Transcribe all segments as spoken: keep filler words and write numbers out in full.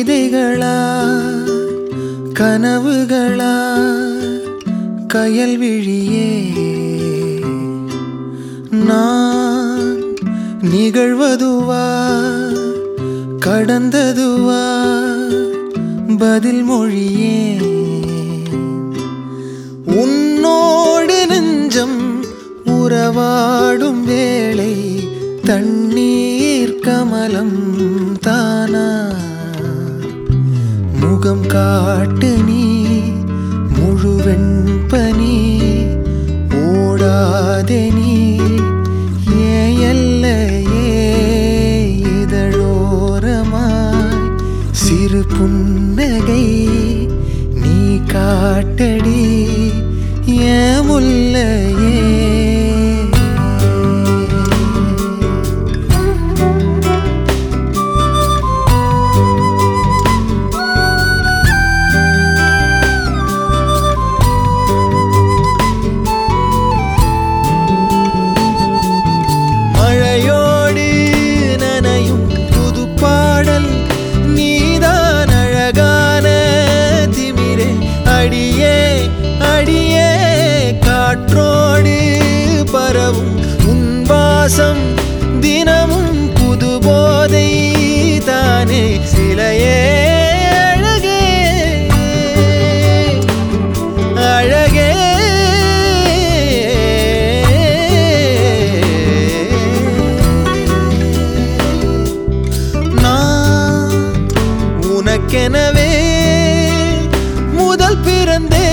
கவிதைகளா கனவுகளா கயல்விழியே நான் நிகழ்வதுவா கடந்ததுவா பதில் மொழியே உன்னோடு நெஞ்சம் உறவாடும் வேளை தண்ணீர் கமலம் தானா முகம் காட்டு நீ முழுவெண் பனி ஓடாதே நீ ஏயல்லையே இதழோரமாய் சிறு புன்னகை நீ காட்டடி ஏன் முல்லையே மழையோடு நனையும் புது பாடல் நீதான் அழகான திமிரே அடியே அடியே காற்றோடு பரவும் உன் வாசம் தினமும் புது போதை தானே சிலையே அழகே அழகே நான் உனக்கெனவே முதல் பிறந்தே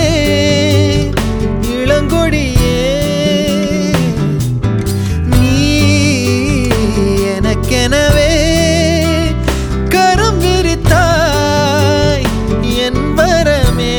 இளங்கொடியே நீ எனக்கெனவே கரம் விரித்தாய் என் வரமே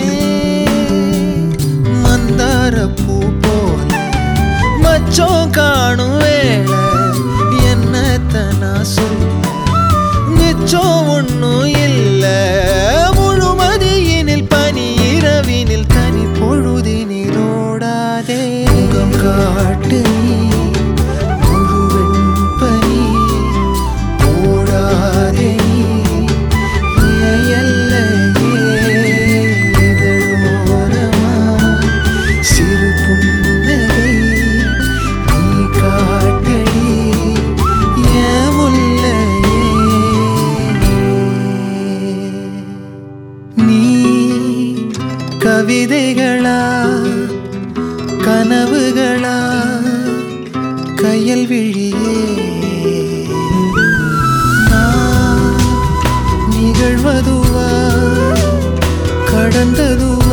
மந்தார பூ போல மச்சம் காணும் வேளை என்னத்தனா சொல்ல மிச்சம் ஒன்னும் இல்ல முழுமதியினில் பனி இரவினில் தனி பொழுதினில் ஓடாதே முகம் காட்டு நீ முழுவெண் பனி ஓடாதே நீ ஏயல்லையே இதழோரமாய் சிறு புன்னகை நீ காட்டடி ஏன் முல்லையே நீ கவிதைகளா கனவுகளா கயல்விழியே நான் நிகழ்வதுவா கடந்ததுவா